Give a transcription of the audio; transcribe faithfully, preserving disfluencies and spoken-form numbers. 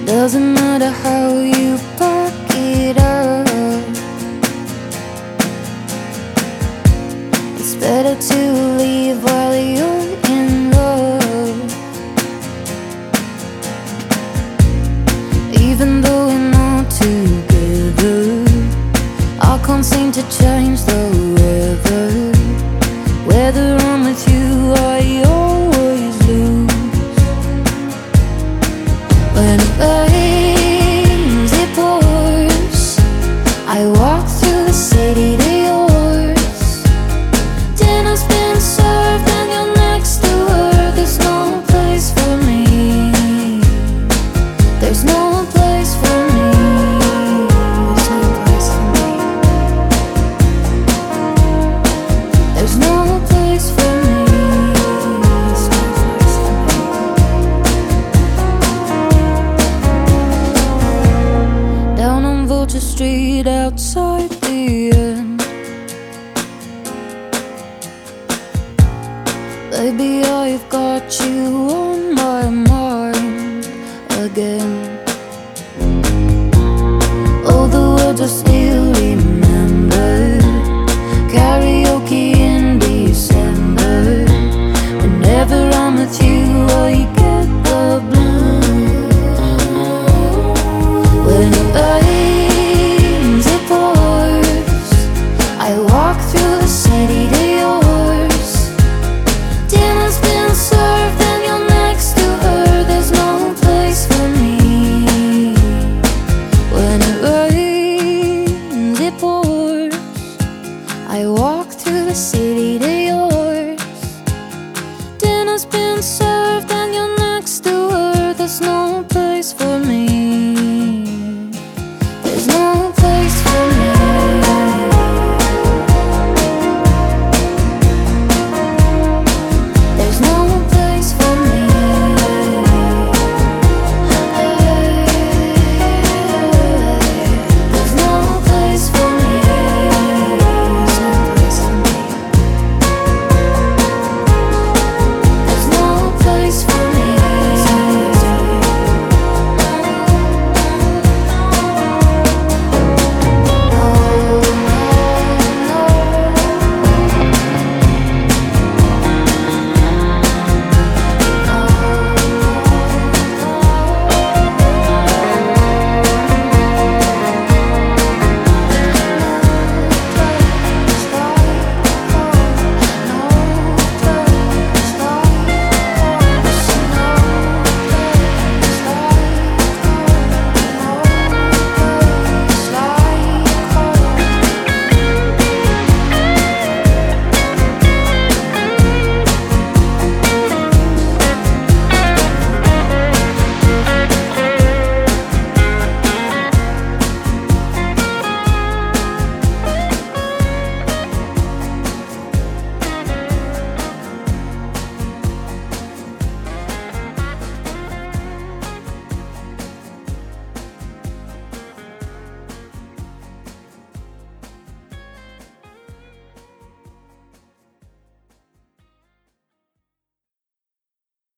Doesn't matter how you pack it up, it's better to leave while you're in love. Even though we're not together, I can't seem to change the weather. Whether I'm with you, I always lose. When it rains, it pours, I walk through the city to yours. Dinner's been served and you're next to her. There's no place for me. There's no place for me. There's no place for me. There's no place for me. There's no place for me. Down on Vulture Street outside the end, baby, I've got you on my mind again.